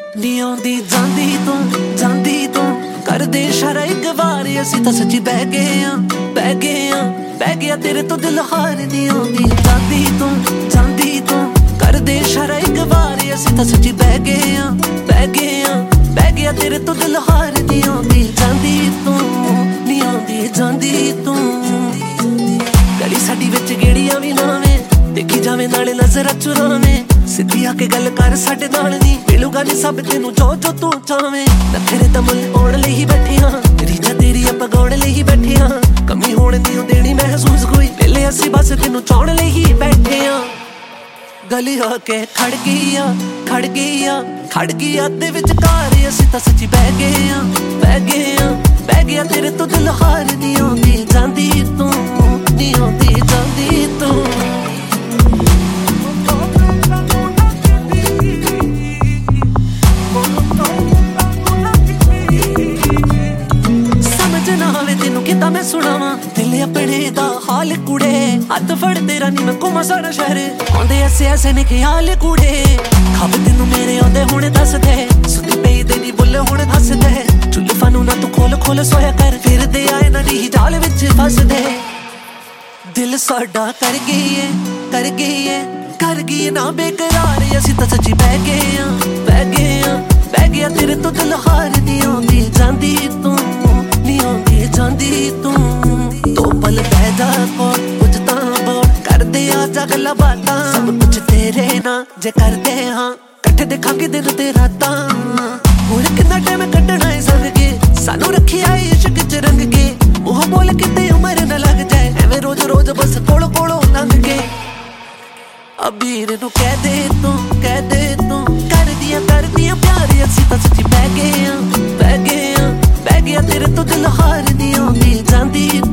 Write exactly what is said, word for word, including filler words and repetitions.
ਨੀ ਆਉਂਦੀ ਜਾਂਦੀ ਤੂੰ ਜਾਂਦੀ ਤੂੰ ਕਰਦੇ ਇਸ਼ਾਰਾ ਇੱਕ ਵਾਰ ਅਸੀਂ ਤਾਂ ਸੱਚੀ ਬਹਿ ਗਏ ਆ ਬਹਿ ਗਏ ਆ ਬਹਿ ਗਿਆ ਤੇਰੇ ਤੋਂ ਦਿਲ ਹਾਰ ਨੀ ਆਉਂਦੀ ਜਾਂਦੀ ਤੂੰ ਜਾਂਦੀ ਤੂੰ ਕਰਦੇ ਇਸ਼ਾਰਾ ਇੱਕ ਵਾਰ ਅਸੀਂ ਤਾਂ ਸੱਚੀ ਬਹਿ ਗਏ ਆ ਬਹਿ ਗਏ ਆ ਬਹਿ ਗਿਆ ਤੇਰੇ ਤੋਂ ਦਿਲ ਹਾਰ ਨੀ ਆਉਂਦੀ ਜਾਂਦੀ ਤੂੰ ਨੀ ਆਉਂਦੀ ਜਾਂਦੀ ਤੂੰ ਗਲੀ ਸਾਡੀ ਵਿੱਚ ਗੇੜੀਆਂ ਵੀ ਲਾਵੇਂ ਦੇਖੀ ਜਾਵੇਂ ਨਾਲੇ ਨਜ਼ਰ ਚੁਰਾਵੇਂ ਸਿੱਧੀ ਆ ਕੇ ਗੱਲ ਕਰ ਸਾਡੇ ਨਾਲ ਨੀ ਮਿਲੂਗਾ ਨੀ ਸਭ ਤੈਨੂੰ ਜੋ ਜੋ ਤੂੰ ਚਾਵੇਂ ਨਖਰੇ ਤਾਂ ਮੁੱਲ ਪਾਉਣ ਲਈ ਹੀ ਬੈਠੇ ਹਾਂ ਰੀਝਾਂ ਤੇਰੀ ਆਪਾਂ ਗਾਉਣ ਲਈ ਹੀ ਬੈਠੇ ਹਾਂ ਕਮੀ ਹੋਣ ਦੀ ਉਹ ਦੇਣੀ ਮਹਿਸੂਸ ਕੋਈ ਵੇਲੇ ਅਸੀਂ ਬਸ ਤੈਨੂੰ ਚਾਹਣ ਲਈ ਹੀ ਬੈਠੇ ਹਾਂ ਗਲੀ ਹੋ ਕੇ ਖੜ ਗਈ ਆ ਖੜ ਗਈ ਆ ਖੜ ਗਈ ਆ ਦੇ ਵਿਚਕਾਰ ਅਸੀਂ ਤਾਂ ਸੱਚੀ ਬਹਿ ਗਏ ਆ ਬਹਿ ਗਏ ਆ ਬਹਿ ਗਿਆ ਤੇਰੇ ਤੋਂ ਦਿਲ ਹਾਰ ਨੀ ਆਉਂਦੀ ਜਾਂਦੀ ਤੂੰ ਨੀ ਆਉਂਦੀ ਜਾਂਦੀ ਤੂੰ ਕਿੱਦਾਂ ਮੈਂ ਸੁਣਾਵਾਂ ਦਿਲ ਆਪਣੇ ਦਾ ਹਾਲ ਕੁੜੇ ਹੱਥ ਫੜ ਤੇਰਾ ਨੀ ਮੈਂ ਘੁੰਮਾਂ ਸਾਰਾ ਸ਼ਹਿਰ ਆਉਂਦੇ ਐਸੇ ਐਸੇ ਨੇ ਖਿਆਲ ਕੁੜੇ ਖਬ ਤੈਨੂੰ ਮੇਰੇ ਆਉਂਦੇ ਹੁਣ ਦੱਸਦੇ ਸੁੱਤੀ ਪਈ ਦੇ ਨੀ ਬੁੱਲ ਹੁਣ ਹੱਸਦੇ ਚੁੱਲ੍ਹੇ ਨੂੰ ਨਾ ਤੂੰ ਖੋਲ ਖੋਲ ਸੋਇਆ ਕਰ ਫਿਰਦੇ ਆਏ ਨਾ ਨੀ ਜਾਲ ਵਿੱਚ ਫਸਦੇ ਦਿਲ ਸਾਡਾ ਕਰ ਗਈ ਏ ਕਰ ਗਈ ਏ ਕਰ ਗਈ ਨਾ ਬੇਕਰਾਰ ਅਸੀਂ ਤਾਂ ਸੱਚੀ ਬਹਿ ਗਏ ਆ ਬਹਿ ਗਏ ਆ ਬਹਿ ਗਿਆ ਤੇਰੇ ਤੋਂ ਦਿਲ ਹਾਰ ਨੀ ਆਉਂਦੀ ਜਾਂਦੀ ਤੂੰ ਨੀ ਆਉਂਦੀ ਜਾਂਦੀ ਤੂੰ ਦੋ ਪਲ ਬਹਿ ਜਾ ਕੋਲ ਕੁਝ ਤਾਂ ਬੋਲ ਕਰਦੇ ਆ ਜਾ ਗੱਲਾਂ ਬਾਤਾਂ ਸਭ ਕੁਝ ਤੇਰੇ ਨਾਲ ਜੇ ਕਰਦੇ ਹਾਂ ਇਕੱਠੇ ਦੇਖਾਂਗੇ ਦਿਨ ਤੇ ਰਾਤਾਂ ਹੋਰ ਕਿੰਨਾ ਟਾਈਮ ਕੱਢਣਾ ਏ ਸੰਗ ਕੇ ਸਾਨੂੰ ਰੱਖਿਆ ਏ ਇਸ਼ਕ ਚ ਰੰਗ ਕੇ ਉਹ ਬੋਲ ਕਿਤੇ ਉਮਰ ਨਾ ਲੱਗ ਜਾਏ ਐਵੇਂ ਰੋਜ਼ ਰੋਜ਼ ਬਸ ਕੋਲ ਕੋਲੋਂ ਲੰਘ ਕੇ ਅਬੀਰ ਨੂੰ ਕਹਿ ਦੇ ਤੂੰ ਕਹਿ ਦੇ ਤੂੰ ਕਰਦੀਆਂ ਕਰਦੀਆਂ ਪਿਆਰ ਅਸੀਂ ਤਾਂ ਸੱਚੀ ਬਹਿ ਗਏ ਆ ਬਹਿ ਗਏ ਆ ਬਹਿ ਗਿਆ ਤੇਰੇ ਤੋਂ ਦਿਲ ਹਾਰ ਨੀ ਆਉਂਦੀ ਜਾਂਦੀ